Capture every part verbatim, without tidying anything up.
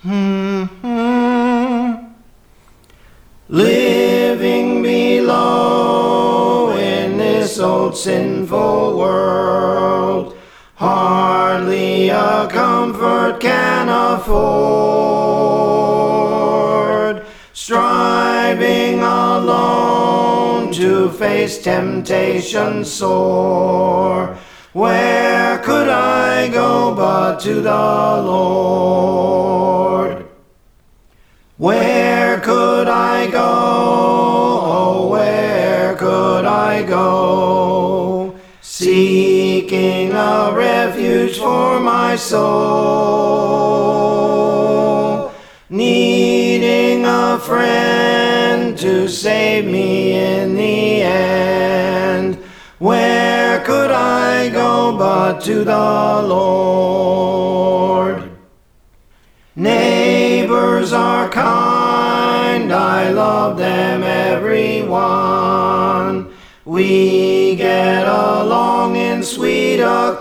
Mm-hmm. Living below in this old sinful world, hardly a comfort can afford. Striving alone to face temptation sore, where could I go but to the Lord? Where could I go? Oh, where could I go? Seeking a refuge for my soul, needing a friend to save me in the end. Where could I go but to the Lord? Neighbors are kind, I love them every one. We get along in sweet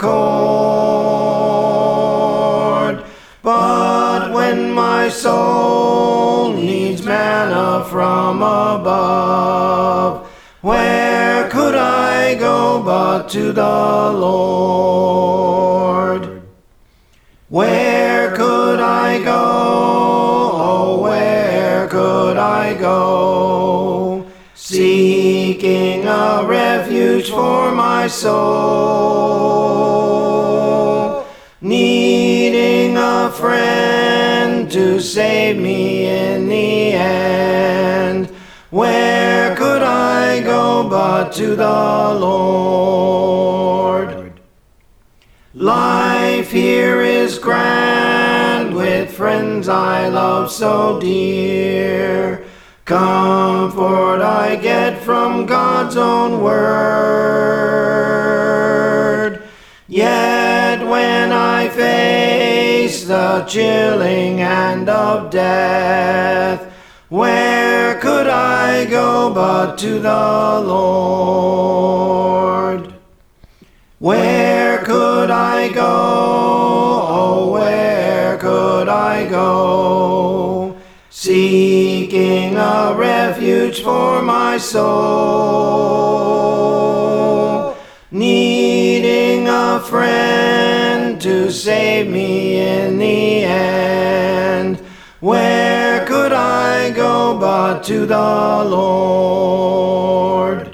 accord. But when my soul needs manna from above, where could I go but to the Lord? Where could I go? Oh, where could I go? Seeking a refuge for my soul, needing a friend to save me in the end. Where could I go but to the Lord? Life here is grand, with friends I love so dear. Comfort I get from God's own word. Yet when I face the chilling hand of death, where could I go but to the Lord? Where could I go? Oh, where could I go? Seeking a refuge for my soul, needing a friend to save me in the end. Where could I go but to the Lord?